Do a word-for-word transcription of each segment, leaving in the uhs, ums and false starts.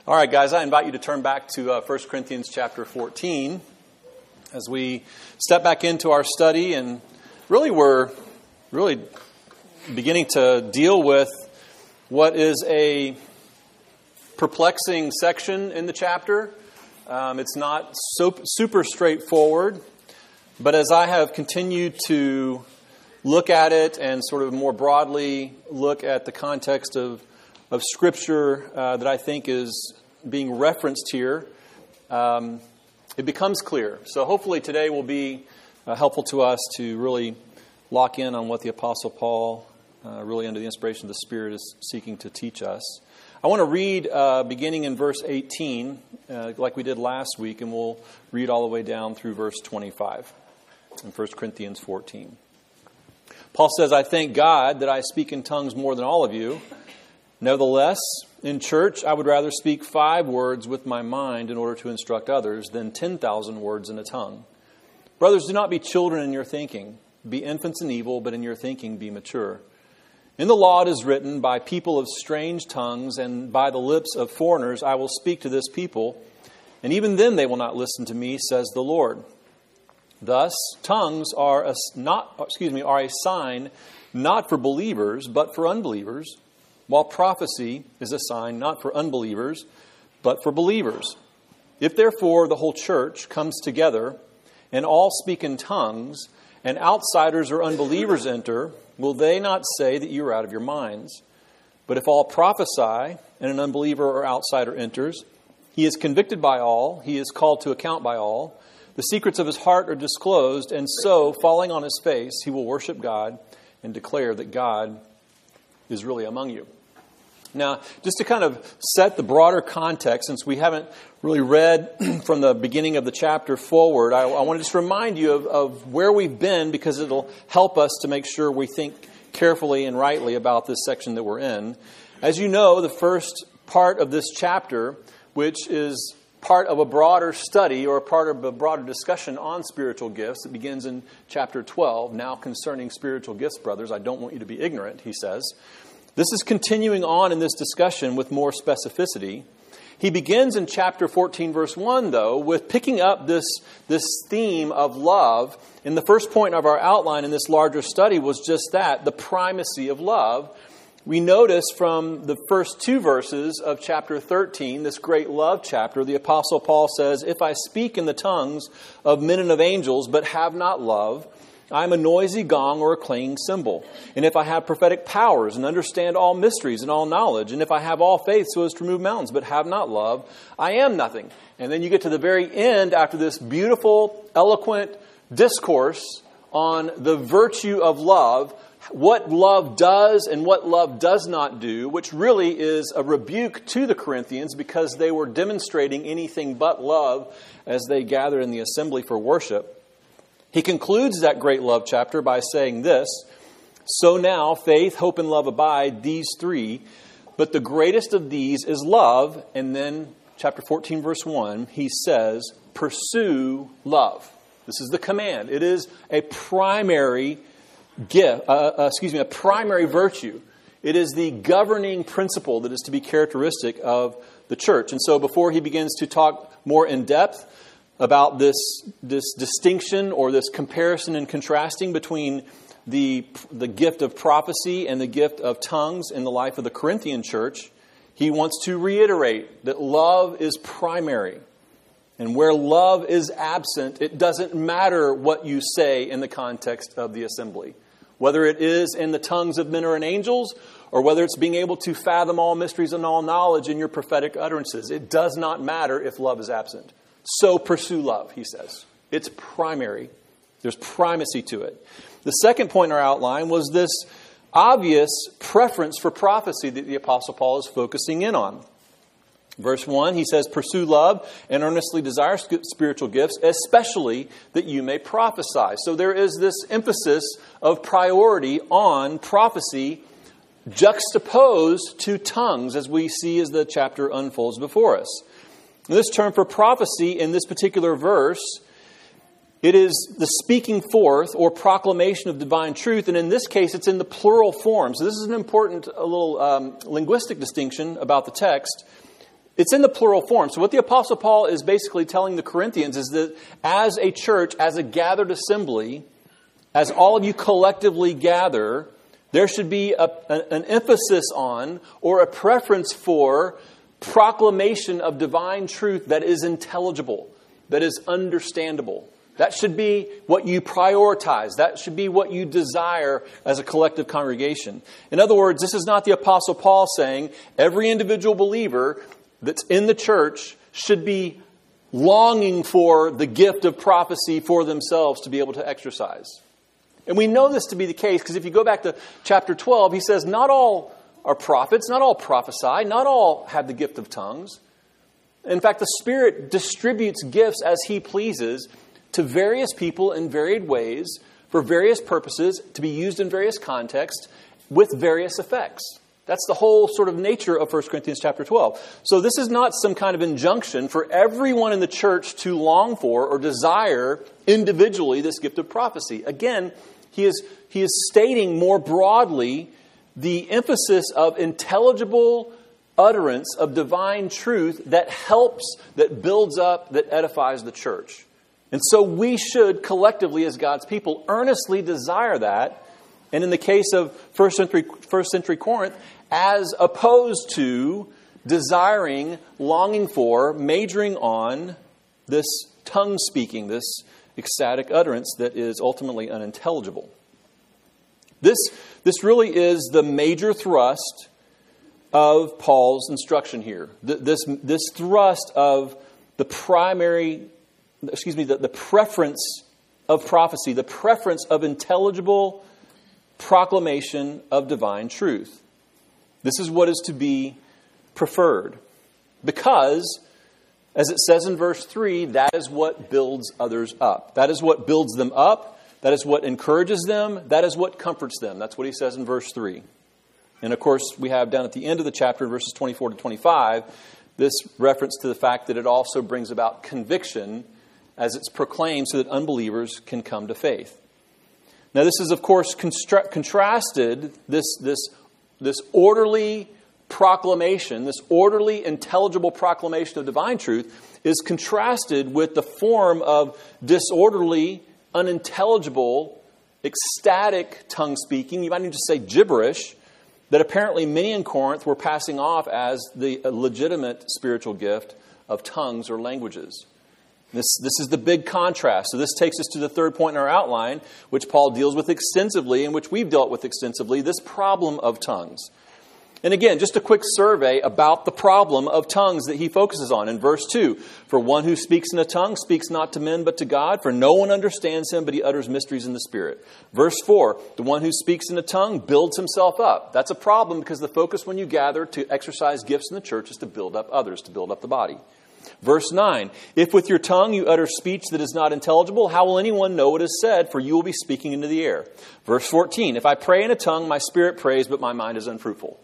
All right, guys, I invite you to turn back to uh, First Corinthians chapter fourteen as we step back into our study, and really we're really beginning to deal with what is a perplexing section in the chapter. Um, it's not so, super straightforward, but as I have continued to look at it and sort of more broadly look at the context of of Scripture uh, that I think is being referenced here, um, it becomes clear. So hopefully today will be uh, helpful to us to really lock in on what the Apostle Paul, uh, really under the inspiration of the Spirit, is seeking to teach us. I want to read uh, beginning in verse eighteen, uh, like we did last week, and we'll read all the way down through verse twenty-five in First Corinthians fourteen. Paul says, "I thank God that I speak in tongues more than all of you. Nevertheless, in church, I would rather speak five words with my mind in order to instruct others than ten thousand words in a tongue. Brothers, do not be children in your thinking. Be infants in evil, but in your thinking be mature. In the law it is written, by people of strange tongues and by the lips of foreigners I will speak to this people, and even then they will not listen to me, says the Lord. Thus, tongues are a, not, excuse me, are a sign not for believers, but for unbelievers, while prophecy is a sign not for unbelievers, but for believers. If therefore the whole church comes together and all speak in tongues, and outsiders or unbelievers enter, will they not say that you are out of your minds? But if all prophesy and an unbeliever or outsider enters, he is convicted by all, he is called to account by all. The secrets of his heart are disclosed, and so, falling on his face, he will worship God and declare that God is really among you." Now, just to kind of set the broader context, since we haven't really read from the beginning of the chapter forward, I, I want to just remind you of, of where we've been, because it'll help us to make sure we think carefully and rightly about this section that we're in. As you know, the first part of this chapter, which is part of a broader study or a part of a broader discussion on spiritual gifts, it begins in chapter twelve. Now concerning spiritual gifts, brothers, I don't want you to be ignorant, he says. This is continuing on in this discussion with more specificity. He begins in chapter fourteen, verse one, though, with picking up this, this theme of love. And the first point of our outline in this larger study was just that, the primacy of love. We notice from the first two verses of chapter thirteen, this great love chapter, the Apostle Paul says, "If I speak in the tongues of men and of angels, but have not love, I am a noisy gong or a clanging cymbal. And if I have prophetic powers and understand all mysteries and all knowledge, and if I have all faith so as to remove mountains, but have not love, I am nothing." And then you get to the very end after this beautiful, eloquent discourse on the virtue of love, what love does and what love does not do, which really is a rebuke to the Corinthians because they were demonstrating anything but love as they gathered in the assembly for worship. He concludes that great love chapter by saying this, "So now faith, hope, and love abide, these three, but the greatest of these is love." And then chapter fourteen, verse one, he says, "Pursue love." This is the command. It is a primary gift, uh, uh, excuse me, a primary virtue. It is the governing principle that is to be characteristic of the church. And so before he begins to talk more in depth about this this distinction or this comparison and contrasting between the the gift of prophecy and the gift of tongues in the life of the Corinthian church, he wants to reiterate that love is primary. And where love is absent, it doesn't matter what you say in the context of the assembly. Whether it is in the tongues of men or in angels, or whether it's being able to fathom all mysteries and all knowledge in your prophetic utterances, it does not matter if love is absent. So pursue love, he says. It's primary. There's primacy to it. The second point in our outline was this obvious preference for prophecy that the Apostle Paul is focusing in on. Verse one, he says, "Pursue love and earnestly desire spiritual gifts, especially that you may prophesy." So there is this emphasis of priority on prophecy juxtaposed to tongues, as we see as the chapter unfolds before us. This term for prophecy in this particular verse, it is the speaking forth or proclamation of divine truth. And in this case, it's in the plural form. So this is an important a little um, linguistic distinction about the text. it's in the plural form. So what the Apostle Paul is basically telling the Corinthians is that as a church, as a gathered assembly, as all of you collectively gather, there should be a, an emphasis on or a preference for proclamation of divine truth that is intelligible, that is understandable. That should be what you prioritize. That should be what you desire as a collective congregation. In other words, this is not the Apostle Paul saying every individual believer that's in the church should be longing for the gift of prophecy for themselves to be able to exercise. And we know this to be the case because if you go back to chapter twelve, he says not all are prophets, not all prophesy, not all have the gift of tongues. In fact, the Spirit distributes gifts as He pleases to various people in varied ways, for various purposes, to be used in various contexts, with various effects. That's the whole sort of nature of First Corinthians chapter twelve. So this is not some kind of injunction for everyone in the church to long for or desire individually this gift of prophecy. Again, he is, he is stating more broadly the emphasis of intelligible utterance of divine truth that helps, that builds up, that edifies the church. And so we should collectively as God's people earnestly desire that. And in the case of first century, first century Corinth, as opposed to desiring, longing for, majoring on this tongue speaking, this ecstatic utterance that is ultimately unintelligible. This, this really is the major thrust of Paul's instruction here. This, this thrust of the primary excuse me, the, the preference of prophecy, the preference of intelligible proclamation of divine truth. This is what is to be preferred. Because, as it says in verse three, that is what builds others up. That is what builds them up. That is what encourages them. That is what comforts them. That's what he says in verse three. And of course, we have down at the end of the chapter, verses twenty-four to twenty-five, this reference to the fact that it also brings about conviction as it's proclaimed so that unbelievers can come to faith. Now, this is, of course, constra- contrasted, this, this, this orderly proclamation, this orderly, intelligible proclamation of divine truth is contrasted with the form of disorderly, unintelligible, ecstatic tongue speaking. You might need to say gibberish, that apparently many in Corinth were passing off as the legitimate spiritual gift of tongues or languages. This, this is the big contrast. So this takes us to the third point in our outline, which Paul deals with extensively and which we've dealt with extensively, this problem of tongues. And again, just a quick survey about the problem of tongues that he focuses on. In verse two, for one who speaks in a tongue speaks not to men but to God, for no one understands him, but he utters mysteries in the Spirit. Verse four, the one who speaks in a tongue builds himself up. That's a problem because the focus when you gather to exercise gifts in the church is to build up others, to build up the body. Verse nine, if with your tongue you utter speech that is not intelligible, how will anyone know what is said? For you will be speaking into the air. Verse fourteen, if I pray in a tongue, my spirit prays, but my mind is unfruitful.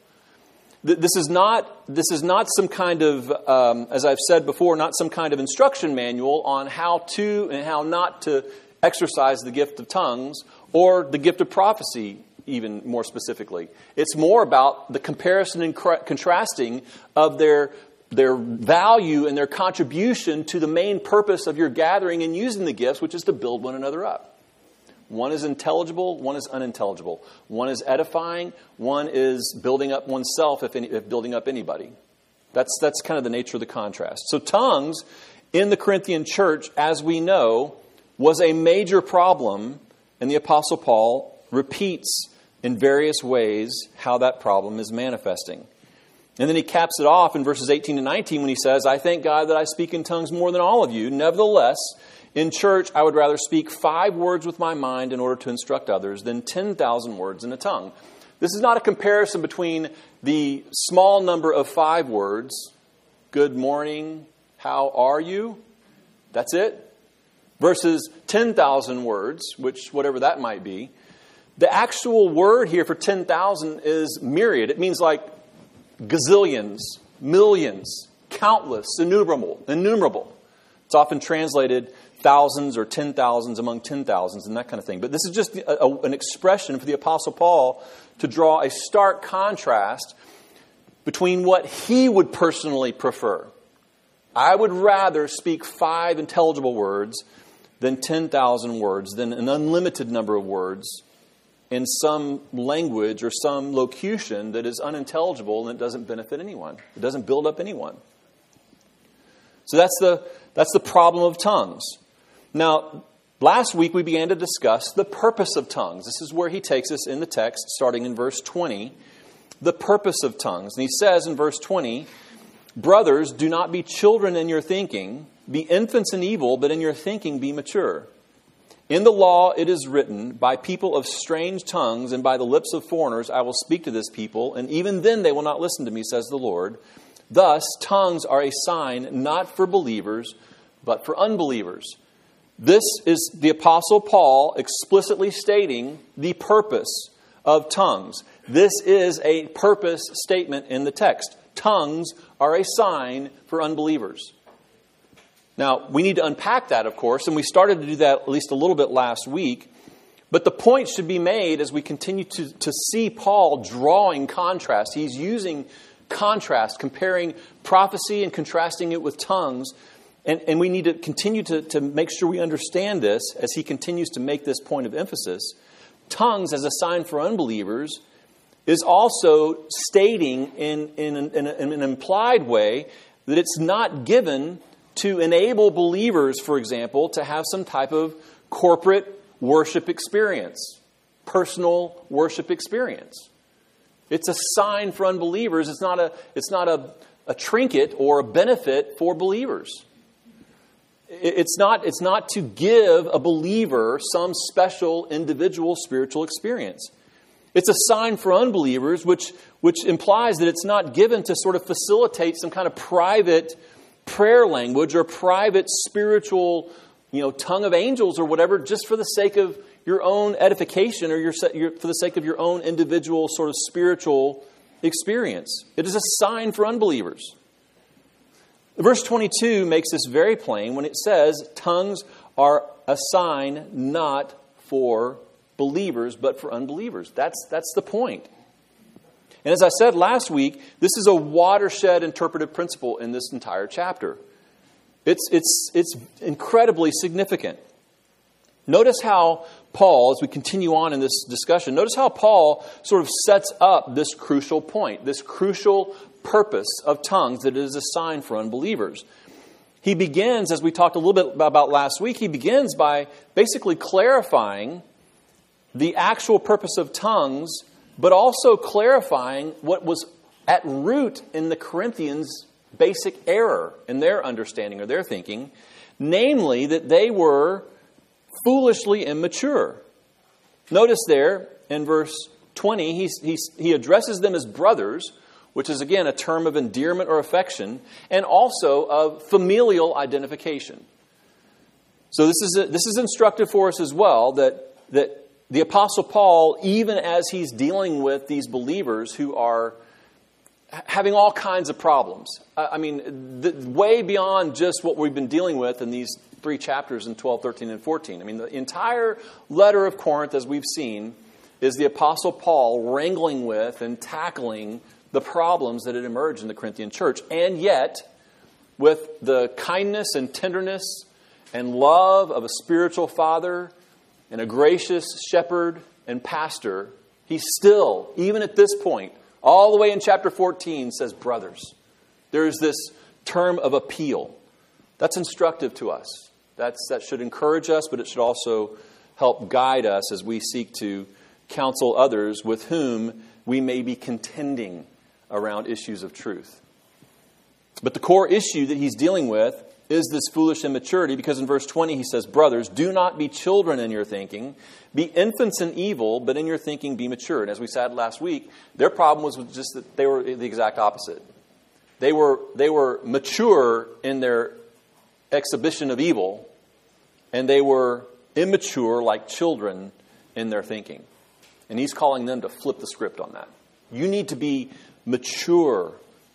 This is not, this is not some kind of, um, as I've said before, not some kind of instruction manual on how to and how not to exercise the gift of tongues or the gift of prophecy, even more specifically. It's more about the comparison and contrasting of their their value and their contribution to the main purpose of your gathering and using the gifts, which is to build one another up. One is intelligible, one is unintelligible. One is edifying, one is building up oneself, if, any, if building up anybody. That's, that's kind of the nature of the contrast. So tongues in the Corinthian church, as we know, was a major problem, and the Apostle Paul repeats in various ways how that problem is manifesting. And then he caps it off in verses eighteen to nineteen when he says, I thank God that I speak in tongues more than all of you. Nevertheless, in church, I would rather speak five words with my mind in order to instruct others than ten thousand words in a tongue. This is not a comparison between the small number of five words, good morning, how are you? That's it. Versus ten thousand words, which whatever that might be. The actual word here for ten thousand is myriad. It means like gazillions, millions, countless, innumerable, innumerable. It's often translated thousands or ten thousands among ten thousands and that kind of thing. But this is just a, a, an expression for the Apostle Paul to draw a stark contrast between what he would personally prefer. I would rather speak five intelligible words than ten thousand words, than an unlimited number of words in some language or some locution that is unintelligible and it doesn't benefit anyone. It doesn't build up anyone. So that's the that's the problem of tongues. Now, last week we began to discuss the purpose of tongues. This is where he takes us in the text, starting in verse twenty. The purpose of tongues. And he says in verse twenty, "Brothers, do not be children in your thinking. Be infants in evil, but in your thinking be mature. In the law it is written, by people of strange tongues and by the lips of foreigners I will speak to this people, and even then they will not listen to me, says the Lord. Thus, tongues are a sign not for believers, but for unbelievers." This is the Apostle Paul explicitly stating the purpose of tongues. This is a purpose statement in the text. Tongues are a sign for unbelievers. Now, we need to unpack that, of course, and we started to do that at least a little bit last week. But the point should be made as we continue to, to see Paul drawing contrast. He's using contrast, comparing prophecy and contrasting it with tongues. And, and we need to continue to, to make sure we understand this as he continues to make this point of emphasis. Tongues as a sign for unbelievers is also stating in, in, an, in, a, in an implied way that it's not given to enable believers, for example, to have some type of corporate worship experience, personal worship experience. It's a sign for unbelievers. It's not a, it's not a, a trinket or a benefit for believers. It's not, it's not to give a believer some special individual spiritual experience. It's a sign for unbelievers, which, which implies that it's not given to sort of facilitate some kind of private prayer language or private spiritual, you know, tongue of angels or whatever, just for the sake of your own edification or your, your for the sake of your own individual sort of spiritual experience. It is a sign for unbelievers. Verse twenty-two makes this very plain when it says tongues are a sign not for believers but for unbelievers. That's that's the point. And as I said last week, this is a watershed interpretive principle in this entire chapter. It's, it's, it's incredibly significant. Notice how Paul, as we continue on in this discussion, notice how Paul sort of sets up this crucial point, this crucial purpose of tongues that it is a sign for unbelievers. He begins, as we talked a little bit about last week, he begins by basically clarifying the actual purpose of tongues, but also clarifying what was at root in the Corinthians' basic error in their understanding or their thinking, namely that they were foolishly immature. Notice there in verse twenty, he's, he's, he addresses them as brothers, which is again a term of endearment or affection, and also of familial identification. So this is a, this is instructive for us as well, that that the Apostle Paul, even as he's dealing with these believers who are having all kinds of problems, I mean, the, way beyond just what we've been dealing with in these three chapters in twelve, thirteen, and fourteen. I mean, the entire letter of Corinth, as we've seen, is the Apostle Paul wrangling with and tackling the problems that had emerged in the Corinthian church. And yet, with the kindness and tenderness and love of a spiritual father and a gracious shepherd and pastor, he still, even at this point, all the way in chapter fourteen, says, brothers. There's this term of appeal. That's instructive to us. That's, that should encourage us, but it should also help guide us as we seek to counsel others with whom we may be contending around issues of truth. But the core issue that he's dealing with is this foolish immaturity, because in verse twenty he says, brothers, do not be children in your thinking. Be infants in evil, but in your thinking be mature. And as we said last week, their problem was just that they were the exact opposite. They were, they were mature in their exhibition of evil, and they were immature like children in their thinking. And he's calling them to flip the script on that. You need to be mature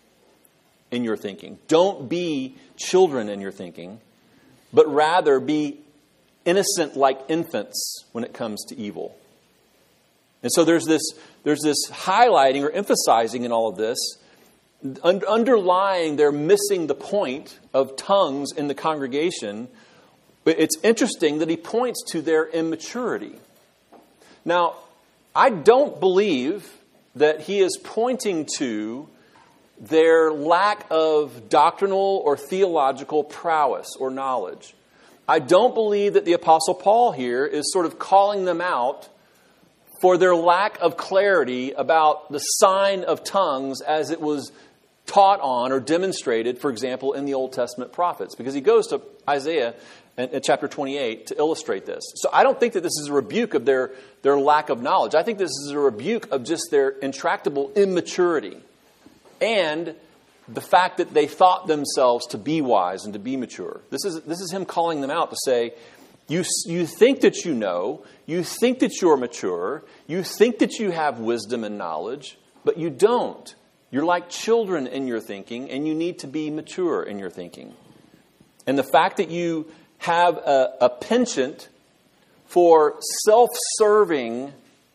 in your thinking. Don't be children in your thinking, but rather be innocent like infants when it comes to evil. And so there's this, there's this highlighting or emphasizing in all of this un- underlying their missing the point of tongues in the congregation, but it's interesting that he points to their immaturity. Now, I don't believe that he is pointing to their lack of doctrinal or theological prowess or knowledge. I don't believe that the Apostle Paul here is sort of calling them out for their lack of clarity about the sign of tongues as it was taught on or demonstrated, for example, in the Old Testament prophets. Because he goes to Isaiah in chapter twenty-eight to illustrate this. So I don't think that this is a rebuke of their, their lack of knowledge. I think this is a rebuke of just their intractable immaturity and the fact that they thought themselves to be wise and to be mature. This is this is him calling them out to say, you, you think that you know, you think that you're mature, you think that you have wisdom and knowledge, but you don't. You're like children in your thinking, and you need to be mature in your thinking. And the fact that you have a, a penchant for self-serving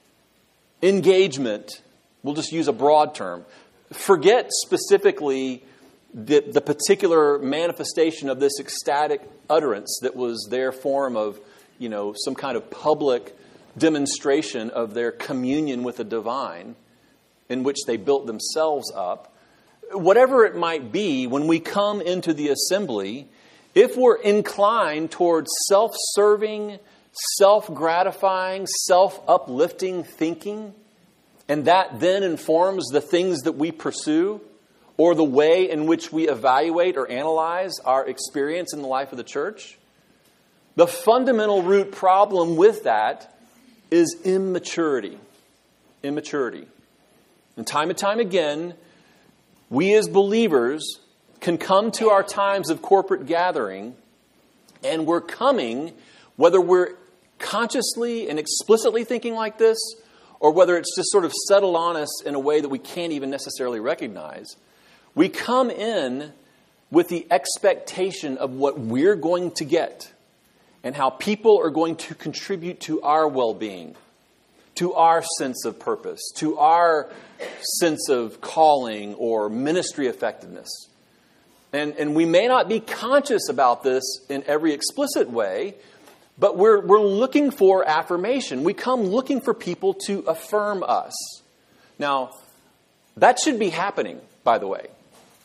engagement, we'll just use a broad term. Forget specifically the, the particular manifestation of this ecstatic utterance that was their form of, you know, some kind of public demonstration of their communion with the divine in which they built themselves up. Whatever it might be, when we come into the assembly, if we're inclined towards self-serving, self-gratifying, self-uplifting thinking, and that then informs the things that we pursue or the way in which we evaluate or analyze our experience in the life of the church, the fundamental root problem with that is immaturity. Immaturity. And time and time again, we as believers can come to our times of corporate gathering, and we're coming, whether we're consciously and explicitly thinking like this, or whether it's just sort of settled on us in a way that we can't even necessarily recognize, we come in with the expectation of what we're going to get and how people are going to contribute to our well-being, to our sense of purpose, to our sense of calling or ministry effectiveness. And, and we may not be conscious about this in every explicit way, but we're, we're looking for affirmation. We come looking for people to affirm us. Now, that should be happening, by the way.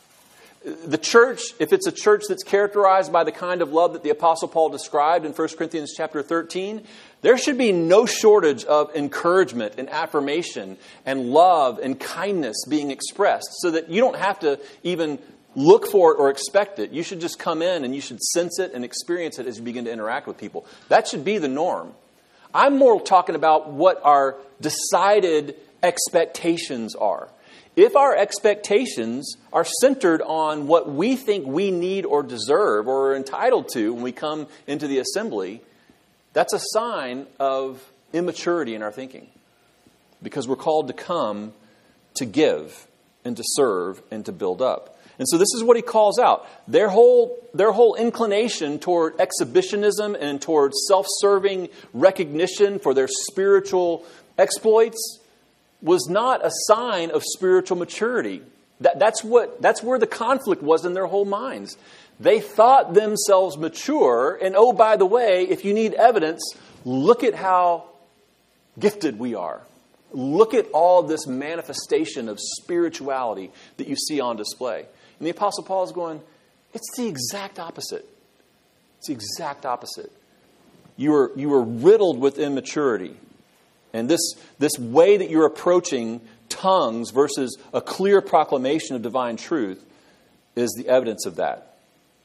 The church, if it's a church that's characterized by the kind of love that the Apostle Paul described in First Corinthians chapter thirteen, there should be no shortage of encouragement and affirmation and love and kindness being expressed so that you don't have to even look for it or expect it. You should just come in and you should sense it and experience it as you begin to interact with people. That should be the norm. I'm more talking about what our decided expectations are. If our expectations are centered on what we think we need or deserve or are entitled to when we come into the assembly, that's a sign of immaturity in our thinking. Because we're called to come to give and to serve and to build up. And so this is what he calls out. Their whole, their whole inclination toward exhibitionism and toward self-serving recognition for their spiritual exploits was not a sign of spiritual maturity. That, that's what, that's where the conflict was in their whole minds. They thought themselves mature, and oh, by the way, if you need evidence, look at how gifted we are. Look at all this manifestation of spirituality that you see on display. And the Apostle Paul is going, it's the exact opposite. It's the exact opposite. You are, you are riddled with immaturity. And this, this way that you're approaching tongues versus a clear proclamation of divine truth is the evidence of that.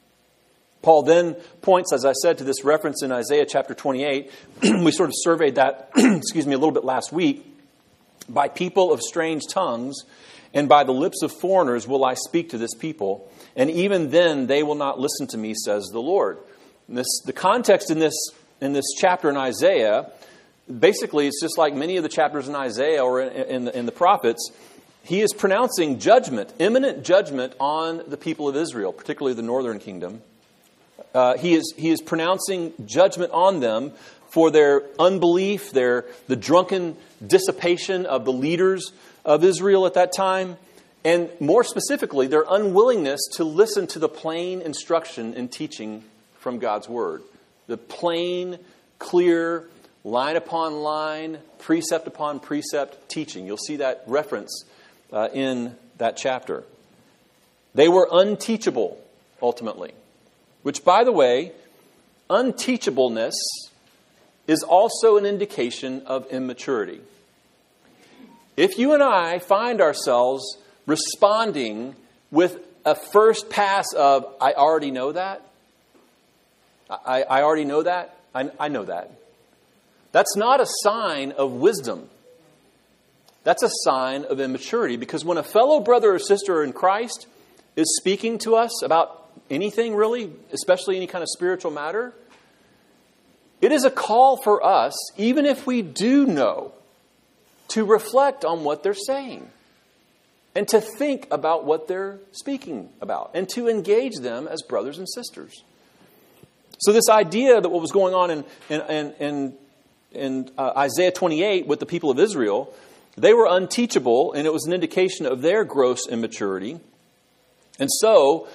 Paul then points, as I said, to this reference in Isaiah chapter twenty-eight. We sort of surveyed that, excuse me, a little bit last week. By people of strange tongues and by the lips of foreigners will I speak to this people, and even then they will not listen to me, says the Lord. And this, the context in this, in this chapter in Isaiah, basically, it's just like many of the chapters in Isaiah or in, in, the, in the prophets. He is pronouncing judgment, imminent judgment on the people of Israel, particularly the northern kingdom. Uh, he is he is pronouncing judgment on them for their unbelief, their the drunken dissipation of the leaders of Israel at that time, And more specifically, their unwillingness to listen to the plain instruction and teaching from God's Word. The plain, clear, line upon line, precept upon precept teaching. You'll see that reference uh, in that chapter. They were unteachable, ultimately. Which, by the way, unteachableness is also an indication of immaturity. If you and I find ourselves responding with a first pass of, I already know that, I, I already know that, I, I know that. That's not a sign of wisdom. That's a sign of immaturity. Because when a fellow brother or sister in Christ is speaking to us about anything really, especially any kind of spiritual matter, it is a call for us, even if we do know, to reflect on what they're saying and to think about what they're speaking about and to engage them as brothers and sisters. So this idea that what was going on in, in, in, in, in uh, Isaiah twenty-eight with the people of Israel, they were unteachable, and it was an indication of their gross immaturity. And so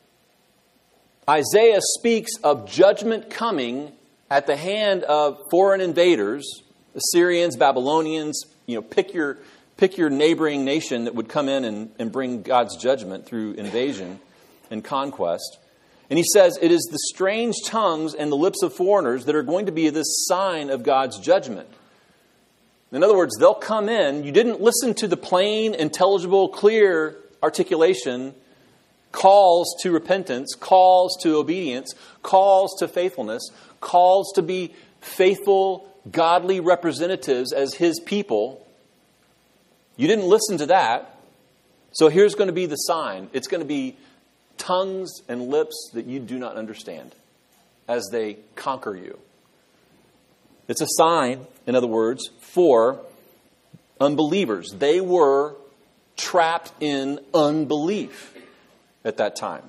Isaiah speaks of judgment coming at the hand of foreign invaders, Assyrians, Babylonians. You know, pick your pick your neighboring nation that would come in and, and bring God's judgment through invasion and conquest. And he says, it is the strange tongues and the lips of foreigners that are going to be this sign of God's judgment. In other words, they'll come in. You didn't listen to the plain, intelligible, clear articulation, calls to repentance, calls to obedience, calls to faithfulness, calls to be faithful, godly representatives as His people. You didn't listen to that. So here's going to be the sign. It's going to be tongues and lips that you do not understand as they conquer you. It's a sign, in other words, for unbelievers. They were trapped in unbelief at that time.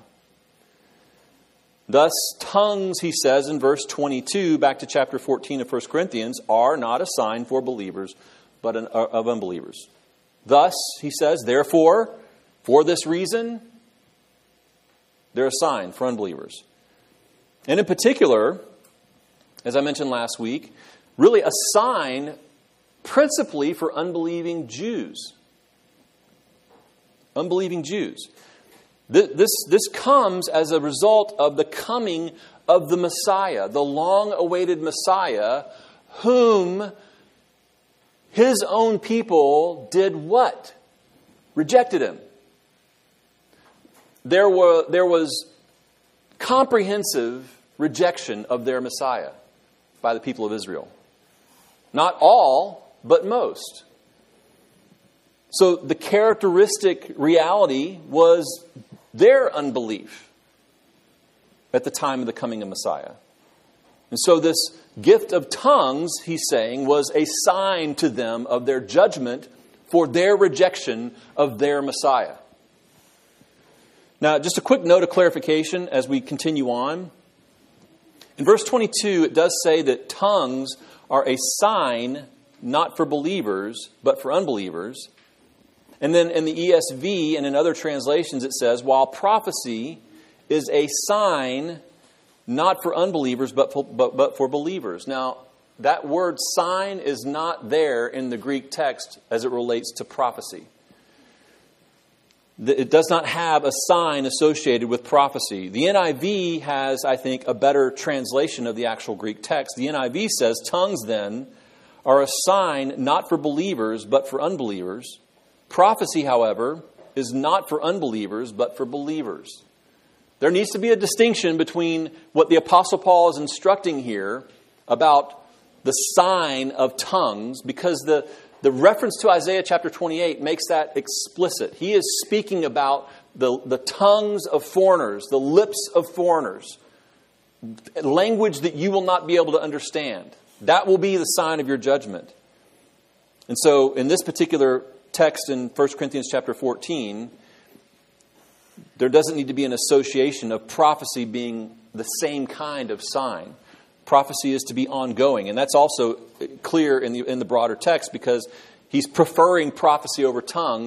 Thus, tongues, he says in verse twenty-two, back to chapter fourteen of First Corinthians, are not a sign for believers, but an, uh, of unbelievers. Thus, he says, therefore, for this reason, they're a sign for unbelievers. And in particular, as I mentioned last week, really a sign principally for unbelieving Jews. Unbelieving Jews. This, this comes as a result of the coming of the Messiah, the long-awaited Messiah, whom His own people did what? Rejected Him. There were, there was comprehensive rejection of their Messiah by the people of Israel. Not all, but most. So the characteristic reality was their unbelief at the time of the coming of Messiah. And so this gift of tongues, he's saying, was a sign to them of their judgment for their rejection of their Messiah. Now, just a quick note of clarification as we continue on. In verse twenty-two, it does say that tongues are a sign not for believers, but for unbelievers. And then in the E S V and in other translations, it says, while prophecy is a sign not for unbelievers, but for, but, but for believers. Now, that word sign is not there in the Greek text as it relates to prophecy. It does not have a sign associated with prophecy. The N I V has, I think, a better translation of the actual Greek text. The N I V says, tongues then are a sign not for believers, but for unbelievers. Prophecy, however, is not for unbelievers, but for believers. There needs to be a distinction between what the Apostle Paul is instructing here about the sign of tongues, because the, the reference to Isaiah chapter twenty-eight makes that explicit. He is speaking about the, the tongues of foreigners, the lips of foreigners, language that you will not be able to understand. That will be the sign of your judgment. And so in this particular text in First Corinthians chapter fourteen, there doesn't need to be an association of prophecy being the same kind of sign. Prophecy is to be ongoing. And that's also clear in the, in the broader text, because he's preferring prophecy over tongues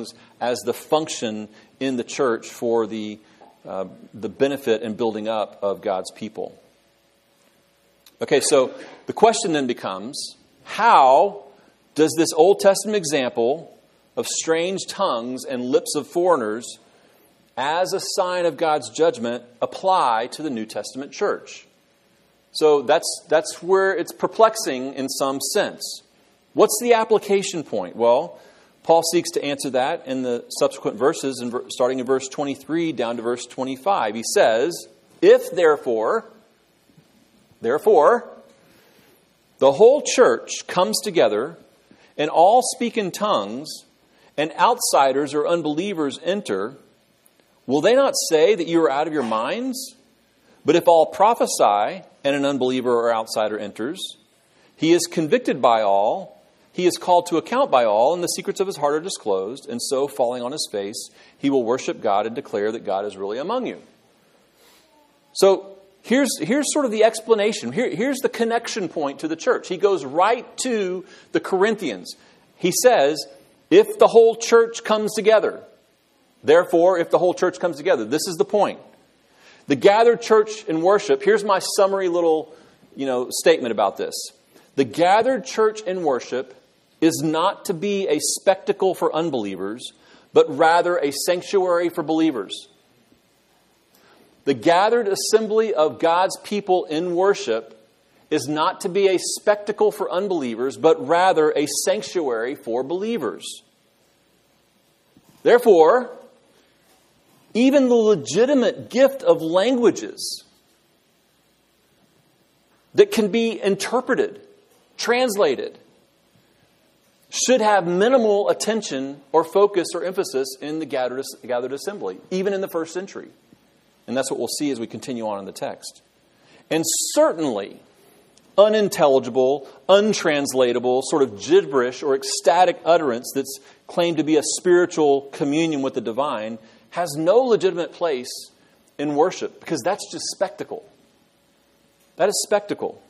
as the function in the church for the, uh, the benefit and building up of God's people. Okay, so the question then becomes, how does this Old Testament example of strange tongues and lips of foreigners as a sign of God's judgment apply to the New Testament church? So that's that's where it's perplexing in some sense. What's the application point? Well, Paul seeks to answer that in the subsequent verses, in, starting in verse twenty-three down to verse twenty-five. He says, if therefore, therefore, the whole church comes together and all speak in tongues, and outsiders or unbelievers enter, will they not say that you are out of your minds? But if all prophesy, and an unbeliever or outsider enters, he is convicted by all, he is called to account by all, and the secrets of his heart are disclosed, and so, falling on his face, he will worship God and declare that God is really among you. So, here's, here's sort of the explanation. Here, here's the connection point to the church. He goes right to the Corinthians. He says, if the whole church comes together, therefore, if the whole church comes together, this is the point. The gathered church in worship, here's my summary little, you know, statement about this. The gathered church in worship is not to be a spectacle for unbelievers, but rather a sanctuary for believers. The gathered assembly of God's people in worship is not to be a spectacle for unbelievers, but rather a sanctuary for believers. Therefore, even the legitimate gift of languages that can be interpreted, translated, should have minimal attention or focus or emphasis in the gathered, gathered assembly, even in the first century. And that's what we'll see as we continue on in the text. And certainly, unintelligible, untranslatable, sort of gibberish or ecstatic utterance that's claimed to be a spiritual communion with the divine has no legitimate place in worship, because that's just spectacle. That is spectacle.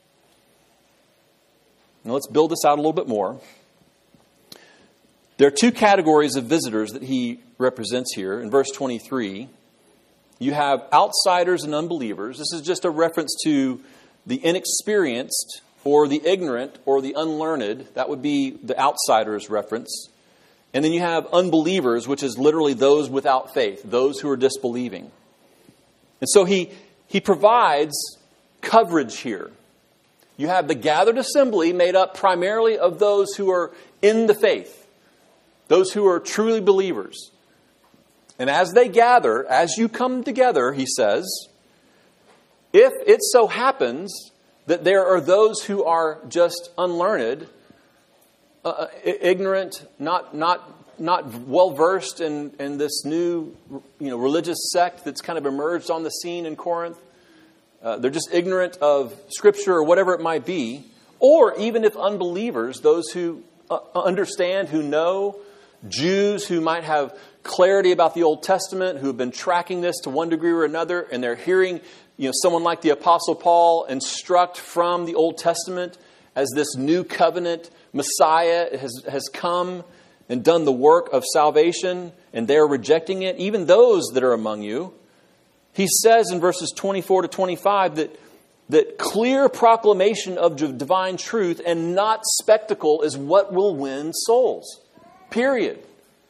Now let's build this out a little bit more. There are two categories of visitors that he represents here. In verse twenty-three, you have outsiders and unbelievers. This is just a reference to the inexperienced or the ignorant or the unlearned. That would be the outsiders reference. And then you have unbelievers, which is literally those without faith, those who are disbelieving. And so he, he provides coverage here. You have the gathered assembly made up primarily of those who are in the faith, those who are truly believers. And as they gather, as you come together, he says, if it so happens that there are those who are just unlearned, Uh, ignorant, not not not well versed in, in this new, you know, religious sect that's kind of emerged on the scene in Corinth. Uh, they're just ignorant of Scripture or whatever it might be. Or even if unbelievers, those who uh, understand, who know, Jews who might have clarity about the Old Testament, who have been tracking this to one degree or another, and they're hearing, you know, someone like the Apostle Paul instruct from the Old Testament as this new covenant Messiah has, has come and done the work of salvation, and they're rejecting it, even those that are among you. He says in verses twenty-four to twenty-five that, that clear proclamation of divine truth and not spectacle is what will win souls. Period.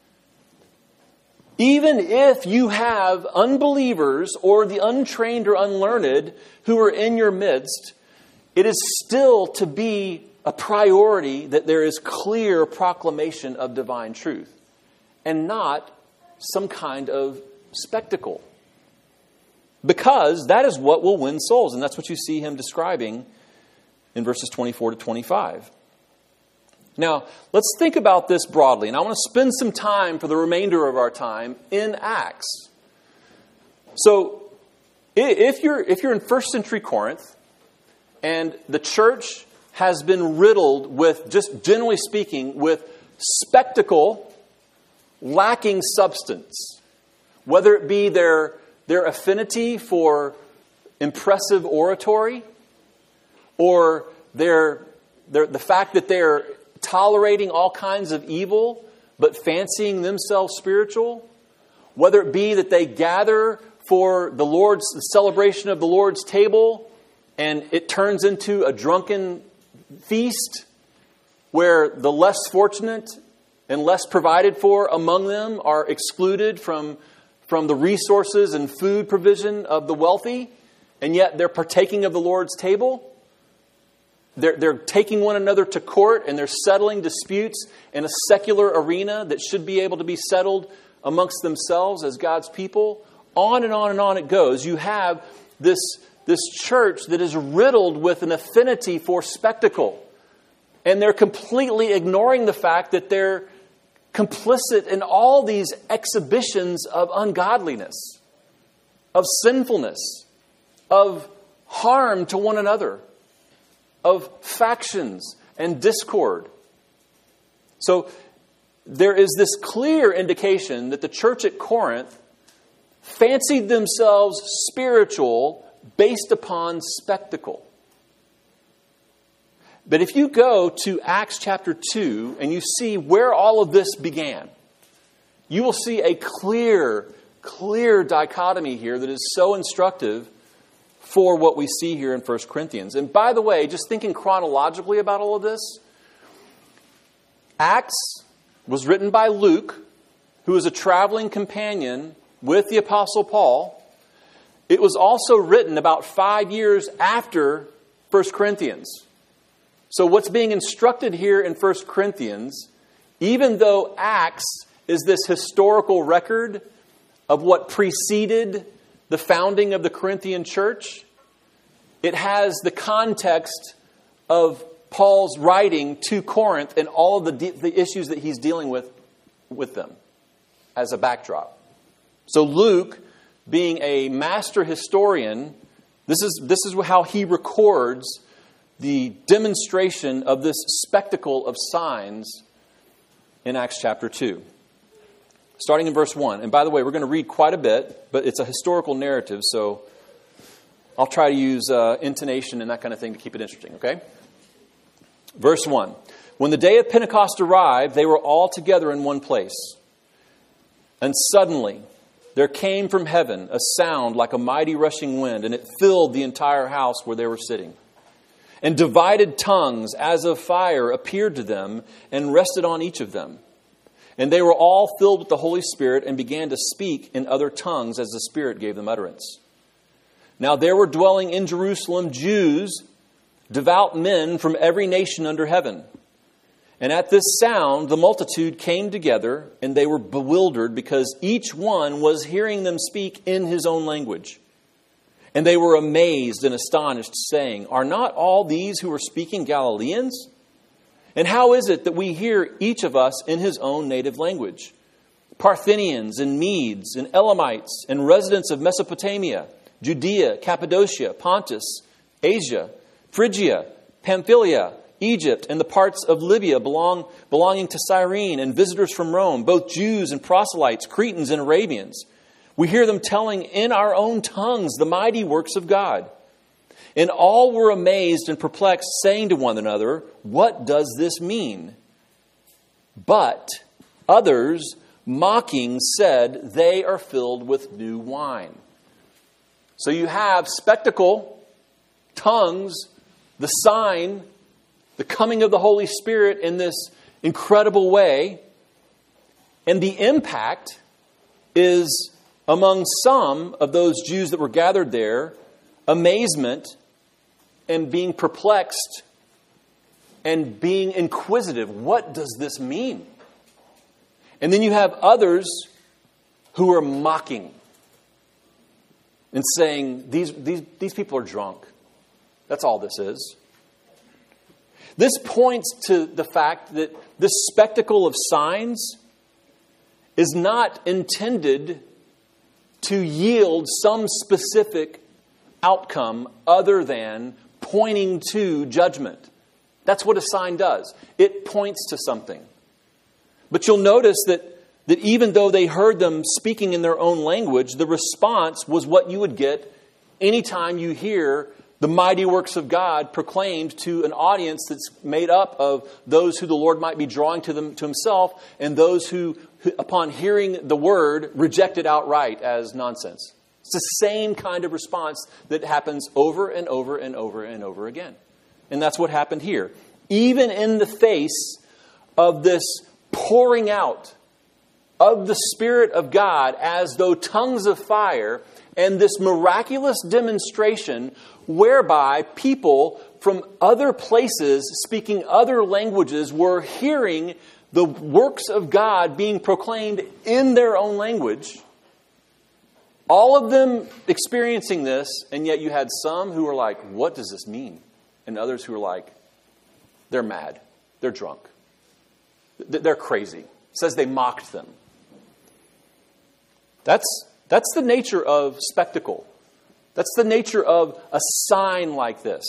Even if you have unbelievers or the untrained or unlearned who are in your midst, it is still to be a priority that there is clear proclamation of divine truth and not some kind of spectacle. Because that is what will win souls. And that's what you see him describing in verses twenty-four to twenty-five. Now, let's think about this broadly. And I want to spend some time for the remainder of our time in Acts. So, if you're, if you're in first century Corinth, and the church has been riddled with, just generally speaking, with spectacle lacking substance. Whether it be their, their affinity for impressive oratory, or their, their, the fact that they're tolerating all kinds of evil but fancying themselves spiritual, whether it be that they gather for the Lord's the celebration of the Lord's table and it turns into a drunken feast where the less fortunate and less provided for among them are excluded from, from the resources and food provision of the wealthy, and yet they're partaking of the Lord's table. They're, they're taking one another to court and they're settling disputes in a secular arena that should be able to be settled amongst themselves as God's people. On and on and on it goes. You have this, this church that is riddled with an affinity for spectacle. And they're completely ignoring the fact that they're complicit in all these exhibitions of ungodliness, of sinfulness, of harm to one another, of factions and discord. So there is this clear indication that the church at Corinth fancied themselves spiritual based upon spectacle. But if you go to Acts chapter two and you see where all of this began, you will see a clear, clear dichotomy here that is so instructive for what we see here in First Corinthians. And by the way, just thinking chronologically about all of this, Acts was written by Luke, who was a traveling companion with the Apostle Paul. It was also written about five years after First Corinthians. So what's being instructed here in First Corinthians, even though Acts is this historical record of what preceded the founding of the Corinthian church, it has the context of Paul's writing to Corinth and all of the, de- the issues that he's dealing with with them as a backdrop. So Luke, being a master historian, this is, this is how he records the demonstration of this spectacle of signs in Acts chapter two. Starting in verse one. And by the way, we're going to read quite a bit, but it's a historical narrative, so I'll try to use uh, intonation and that kind of thing to keep it interesting, okay? Verse one. When the day of Pentecost arrived, they were all together in one place. And suddenly there came from heaven a sound like a mighty rushing wind, and it filled the entire house where they were sitting. And divided tongues as of fire appeared to them and rested on each of them. And they were all filled with the Holy Spirit and began to speak in other tongues as the Spirit gave them utterance. Now there were dwelling in Jerusalem Jews, devout men from every nation under heaven. And at this sound the multitude came together, and they were bewildered because each one was hearing them speak in his own language. And they were amazed and astonished, saying, "Are not all these who are speaking Galileans? And how is it that we hear each of us in his own native language? Parthians and Medes and Elamites and residents of Mesopotamia, Judea, Cappadocia, Pontus, Asia, Phrygia, Pamphylia, Egypt, and the parts of Libya belong, belonging to Cyrene, and visitors from Rome, both Jews and proselytes, Cretans and Arabians. We hear them telling in our own tongues the mighty works of God." And all were amazed and perplexed, saying to one another, "What does this mean?" But others, mocking, said, "They are filled with new wine." So you have spectacle, tongues, the sign, the coming of the Holy Spirit in this incredible way. And the impact is, among some of those Jews that were gathered there, amazement and being perplexed and being inquisitive. What does this mean? And then you have others who are mocking and saying, these, these, these people are drunk. That's all this is. This points to the fact that this spectacle of signs is not intended to yield some specific outcome other than pointing to judgment. That's what a sign does. It points to something. But you'll notice that, that even though they heard them speaking in their own language, the response was what you would get anytime you hear The mighty works of God proclaimed to an audience that's made up of those who the Lord might be drawing to them to himself, and those who, who, upon hearing the word, reject it outright as nonsense. It's the same kind of response that happens over and over and over and over again. And that's what happened here. Even in the face of this pouring out of the Spirit of God as though tongues of fire, and this miraculous demonstration whereby people from other places speaking other languages were hearing the works of God being proclaimed in their own language. All of them experiencing this, and yet you had some who were like, what does this mean? And others who were like, they're mad. They're drunk. They're crazy. It says they mocked them. That's, that's the nature of spectacle. That's the nature of a sign like this.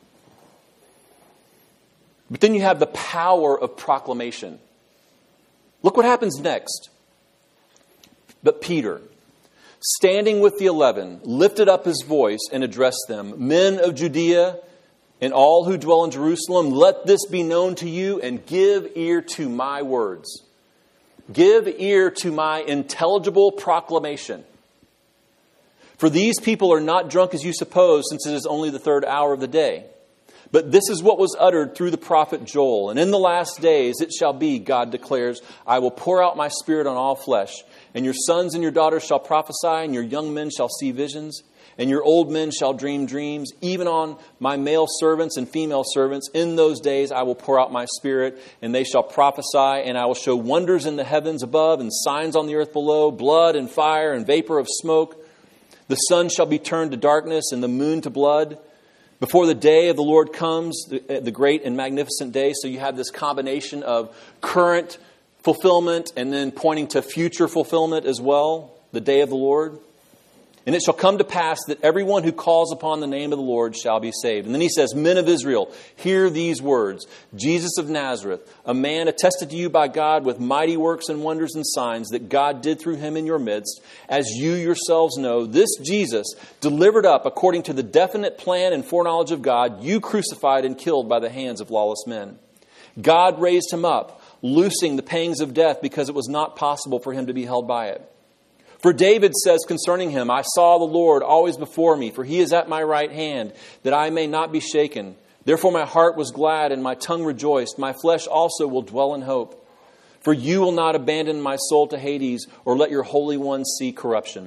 But then you have the power of proclamation. Look what happens next. But Peter, standing with the eleven, lifted up his voice and addressed them, Men of Judea and all who dwell in Jerusalem, let this be known to you, and give ear to my words. Give ear to my intelligible proclamation. For these people are not drunk as you suppose, since it is only the third hour of the day. But this is what was uttered through the prophet Joel. And in the last days it shall be, God declares, I will pour out my Spirit on all flesh. And your sons and your daughters shall prophesy, and your young men shall see visions, and your old men shall dream dreams. Even on my male servants and female servants, in those days I will pour out my Spirit, and they shall prophesy, and I will show wonders in the heavens above, and signs on the earth below, blood and fire and vapor of smoke. The sun shall be turned to darkness, and the moon to blood, before the day of the Lord comes, the, the great and magnificent day. So you have this combination of current fulfillment and then pointing to future fulfillment as well, the day of the Lord. And it shall come to pass that everyone who calls upon the name of the Lord shall be saved. And then he says, Men of Israel, hear these words. Jesus of Nazareth, a man attested to you by God with mighty works and wonders and signs that God did through him in your midst, as you yourselves know, this Jesus, delivered up according to the definite plan and foreknowledge of God, you crucified and killed by the hands of lawless men. God raised him up, loosing the pangs of death, because it was not possible for him to be held by it. For David says concerning him, I saw the Lord always before me, for he is at my right hand, that I may not be shaken. Therefore my heart was glad and my tongue rejoiced. My flesh also will dwell in hope. For you will not abandon my soul to Hades, or let your Holy One see corruption.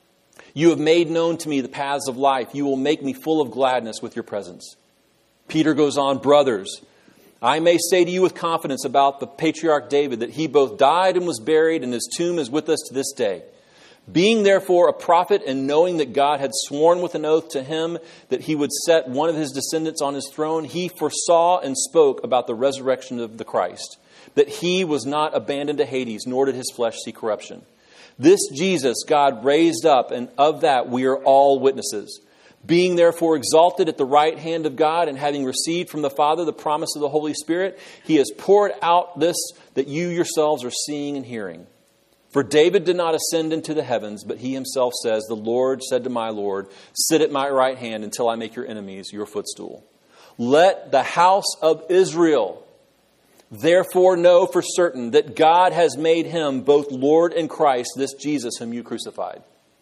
You have made known to me the paths of life. You will make me full of gladness with your presence. Peter goes on, Brothers, I may say to you with confidence about the patriarch David, that he both died and was buried, and his tomb is with us to this day. Being therefore a prophet, and knowing that God had sworn with an oath to him that he would set one of his descendants on his throne, he foresaw and spoke about the resurrection of the Christ, that he was not abandoned to Hades, nor did his flesh see corruption. This Jesus God raised up, and of that we are all witnesses. Being therefore exalted at the right hand of God, and having received from the Father the promise of the Holy Spirit, he has poured out this that you yourselves are seeing and hearing. For David did not ascend into the heavens, but he himself says, The Lord said to my Lord, Sit at my right hand until I make your enemies your footstool. Let the house of Israel therefore know for certain that God has made him both Lord and Christ, this Jesus whom you crucified.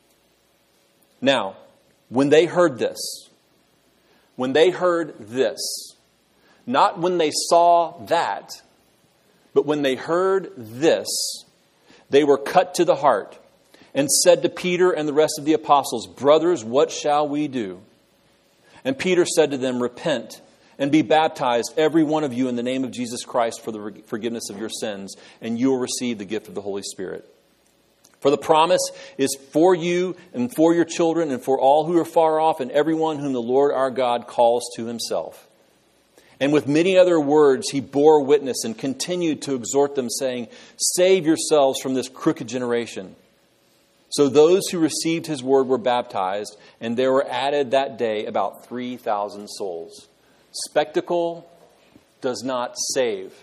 Now, when they heard this, when they heard this, not when they saw that, but when they heard this, they were cut to the heart and said to Peter and the rest of the apostles, Brothers, what shall we do? And Peter said to them, Repent and be baptized, every one of you, in the name of Jesus Christ for the forgiveness of your sins, and you will receive the gift of the Holy Spirit. For the promise is for you and for your children and for all who are far off, and everyone whom the Lord our God calls to himself. And with many other words, he bore witness and continued to exhort them, saying, Save yourselves from this crooked generation. So those who received his word were baptized, and there were added that day about three thousand souls. Spectacle does not save.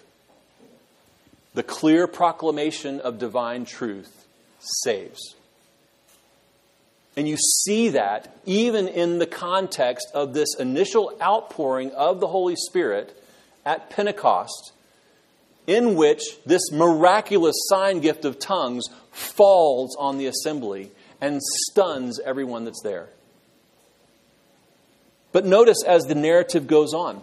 The clear proclamation of divine truth saves. And you see that even in the context of this initial outpouring of the Holy Spirit at Pentecost, in which this miraculous sign gift of tongues falls on the assembly and stuns everyone that's there. But notice as the narrative goes on,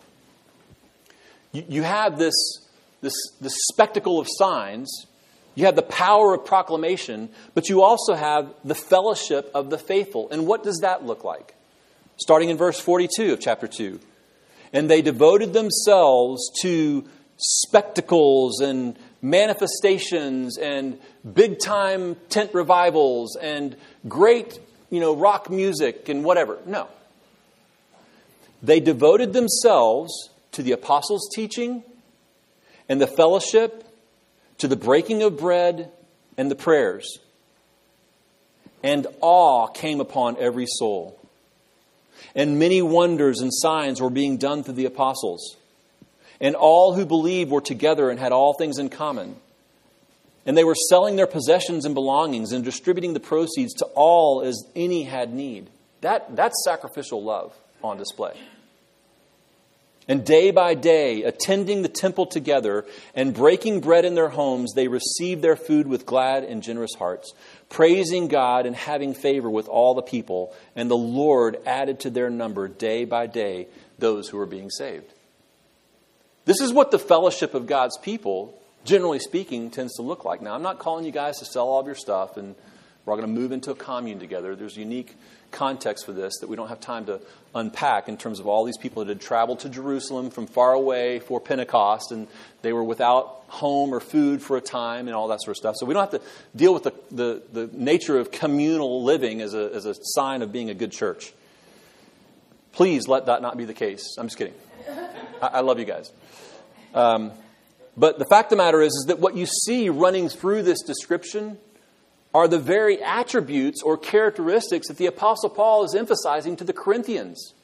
you, you have this, this, this spectacle of signs. You have the power of proclamation, but you also have the fellowship of the faithful. And what does that look like? Starting in verse forty-two of chapter two. And they devoted themselves to spectacles and manifestations and big-time tent revivals and great, you know, rock music and whatever. No. They devoted themselves to the apostles' teaching and the fellowship, to the breaking of bread and the prayers. And awe came upon every soul. And many wonders and signs were being done through the apostles. And all who believed were together and had all things in common. And they were selling their possessions and belongings and distributing the proceeds to all as any had need. That, that's sacrificial love on display. And day by day, attending the temple together and breaking bread in their homes, they received their food with glad and generous hearts, praising God and having favor with all the people. And the Lord added to their number day by day those who were being saved. This is what the fellowship of God's people, generally speaking, tends to look like. Now, I'm not calling you guys to sell all of your stuff and we're all going to move into a commune together. There's unique context for this that we don't have time to unpack in terms of all these people that had traveled to Jerusalem from far away for Pentecost, and they were without home or food for a time and all that sort of stuff. So we don't have to deal with the, the, the nature of communal living as a, as a sign of being a good church. Please let that not be the case. I'm just kidding. I, I love you guys. Um, but the fact of the matter is, is that what you see running through this description are the very attributes or characteristics that the Apostle Paul is emphasizing to the Corinthians.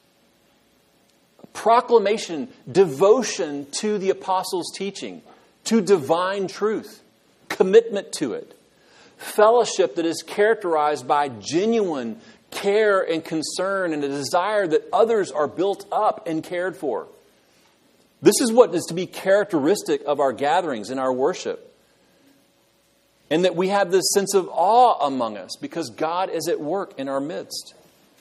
Proclamation, devotion to the apostles' teaching, to divine truth, commitment to it. Fellowship that is characterized by genuine care and concern and a desire that others are built up and cared for. This is what is to be characteristic of our gatherings and our worship. And that we have this sense of awe among us because God is at work in our midst.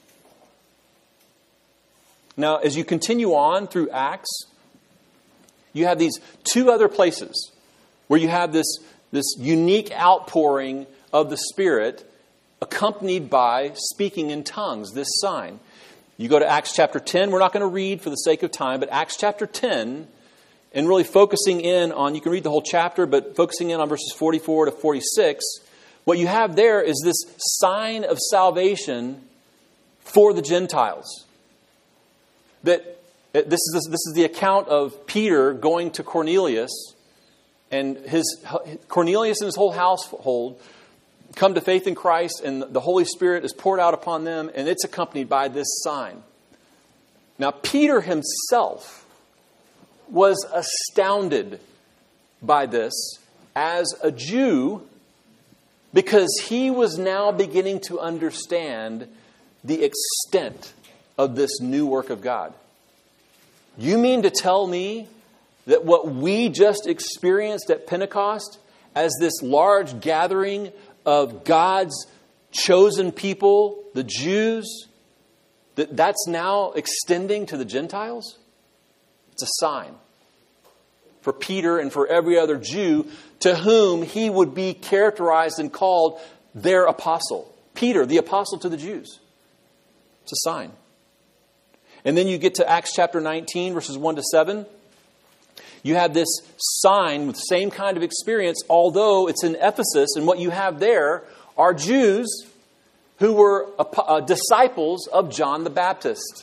Now, as you continue on through Acts, you have these two other places where you have this, this unique outpouring of the Spirit accompanied by speaking in tongues, this sign. You go to Acts chapter ten. We're not going to read for the sake of time, but Acts chapter ten, and really focusing in on, you can read the whole chapter, but focusing in on verses forty-four to forty-six, what you have there is this sign of salvation for the Gentiles. That this is this is the account of Peter going to Cornelius, and his Cornelius and his whole household come to faith in Christ, and the Holy Spirit is poured out upon them, and it's accompanied by this sign. Now, Peter himself was astounded by this as a Jew because he was now beginning to understand the extent of this new work of God. You mean to tell me that what we just experienced at Pentecost as this large gathering of God's chosen people, the Jews, that that's now extending to the Gentiles? It's a sign for Peter and for every other Jew to whom he would be characterized and called their apostle. Peter, the apostle to the Jews. It's a sign. And then you get to Acts chapter nineteen, verses one to seven. You have this sign with the same kind of experience, although it's in Ephesus, and what you have there are Jews who were uh, disciples of John the Baptist.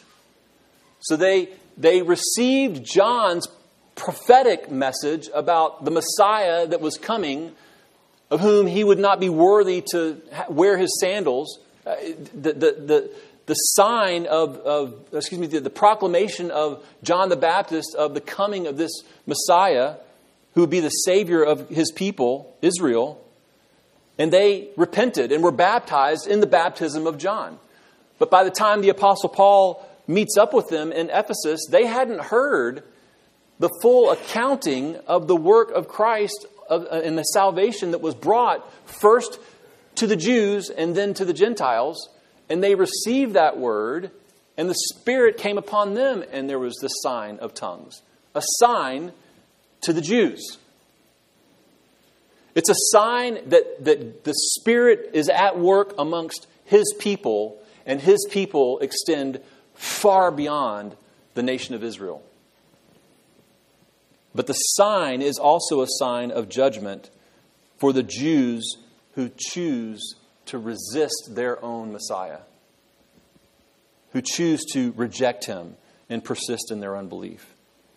So they they received John's prophetic message about the Messiah that was coming, of whom he would not be worthy to wear his sandals. Uh, the, the, the, the sign of, of excuse me, the, the proclamation of John the Baptist of the coming of this Messiah, who would be the Savior of his people, Israel. And they repented and were baptized in the baptism of John. But by the time the Apostle Paul meets up with them in Ephesus, they hadn't heard the full accounting of the work of Christ of, uh, and the salvation that was brought first to the Jews and then to the Gentiles. And they received that word, and the Spirit came upon them, and there was the sign of tongues. A sign to the Jews. It's a sign that, that the Spirit is at work amongst His people, and His people extend far beyond the nation of Israel. But the sign is also a sign of judgment for the Jews who choose to resist their own Messiah, who choose to reject Him and persist in their unbelief.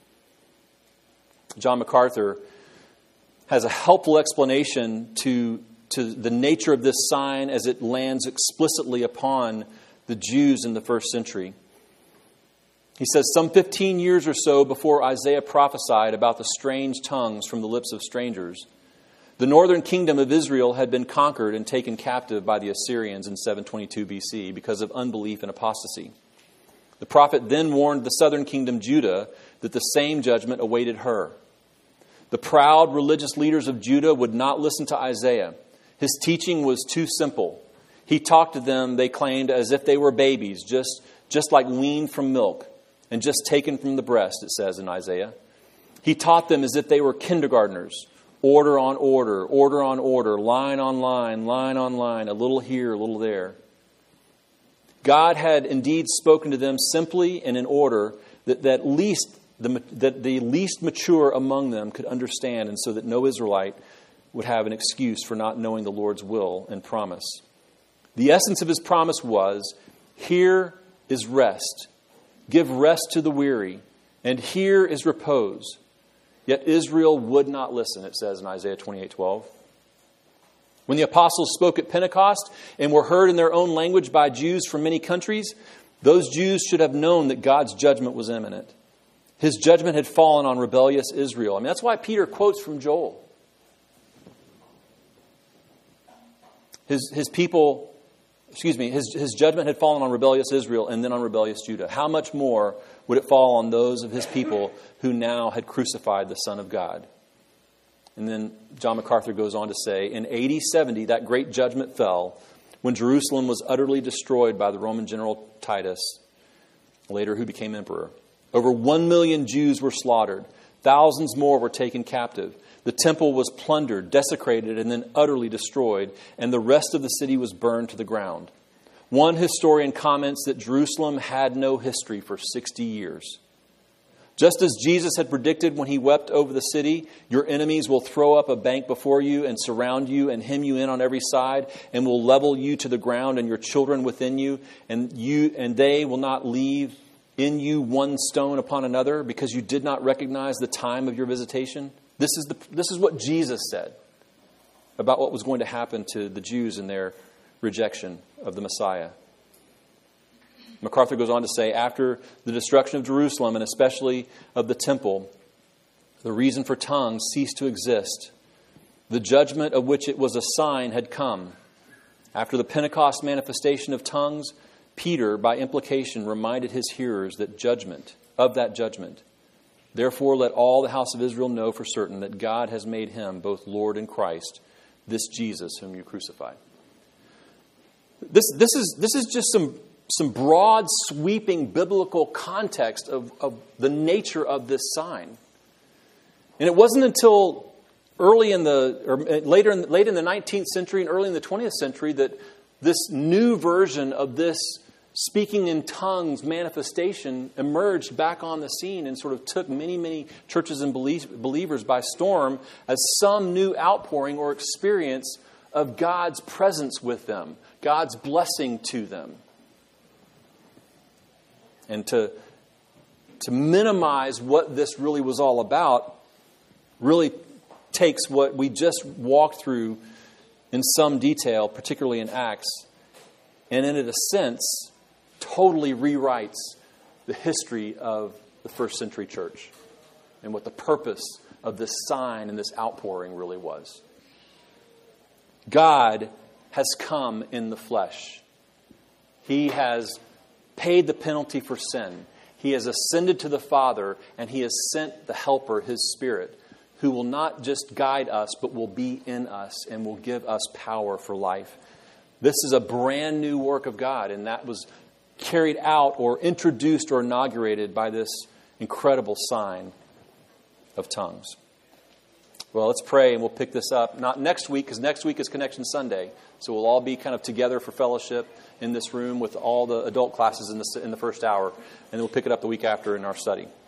John MacArthur has a helpful explanation to, to the nature of this sign as it lands explicitly upon the Jews in the first century. He says, some fifteen years or so before Isaiah prophesied about the strange tongues from the lips of strangers, the northern kingdom of Israel had been conquered and taken captive by the Assyrians in seven twenty-two B C because of unbelief and apostasy. The prophet then warned the southern kingdom, Judah, that the same judgment awaited her. The proud religious leaders of Judah would not listen to Isaiah. His teaching was too simple. He talked to them, they claimed, as if they were babies, just, just like weaned from milk and just taken from the breast, it says in Isaiah. He taught them as if they were kindergartners, order on order, order on order, line on line, line on line, a little here, a little there. God had indeed spoken to them simply and in order that, that least The, that the least mature among them could understand, and so that no Israelite would have an excuse for not knowing the Lord's will and promise. The essence of His promise was, here is rest. Give rest to the weary, and here is repose. Yet Israel would not listen, it says in Isaiah twenty-eight twelve. When the apostles spoke at Pentecost and were heard in their own language by Jews from many countries, those Jews should have known that God's judgment was imminent. His judgment had fallen on rebellious Israel. I mean, that's why Peter quotes from Joel. His, his people, excuse me, his, his judgment had fallen on rebellious Israel and then on rebellious Judah. How much more would it fall on those of His people who now had crucified the Son of God? And then John MacArthur goes on to say, in A D seventy, that great judgment fell when Jerusalem was utterly destroyed by the Roman general Titus, later who became emperor. Over one million Jews were slaughtered. Thousands more were taken captive. The temple was plundered, desecrated, and then utterly destroyed, and the rest of the city was burned to the ground. One historian comments that Jerusalem had no history for sixty years. Just as Jesus had predicted when He wept over the city, your enemies will throw up a bank before you and surround you and hem you in on every side and will level you to the ground and your children within you, and you and they will not leave in you one stone upon another because you did not recognize the time of your visitation. This is the this is what Jesus said about what was going to happen to the Jews in their rejection of the Messiah. MacArthur goes on to say, after the destruction of Jerusalem and especially of the temple, the reason for tongues ceased to exist. The judgment of which it was a sign had come. After the Pentecost manifestation of tongues, Peter, by implication, reminded his hearers that judgment, of that judgment. Therefore, let all the house of Israel know for certain that God has made Him both Lord and Christ, this Jesus whom you crucified. This, this is this is just some, some broad, sweeping biblical context of, of the nature of this sign. And it wasn't until early in the, or later in, late in the nineteenth century and early in the twentieth century that this new version of this speaking in tongues manifestation emerged back on the scene and sort of took many, many churches and believers by storm as some new outpouring or experience of God's presence with them, God's blessing to them. And to, to minimize what this really was all about really takes what we just walked through in some detail, particularly in Acts, and in a sense, totally rewrites the history of the first century church and what the purpose of this sign and this outpouring really was. God has come in the flesh. He has paid the penalty for sin. He has ascended to the Father, and He has sent the Helper, His Spirit, who will not just guide us, but will be in us and will give us power for life. This is a brand new work of God, and that was carried out or introduced or inaugurated by this incredible sign of tongues. Well, let's pray, and we'll pick this up. Not next week, because next week is Connection Sunday. So we'll all be kind of together for fellowship in this room with all the adult classes in the, in the first hour. And then we'll pick it up the week after in our study.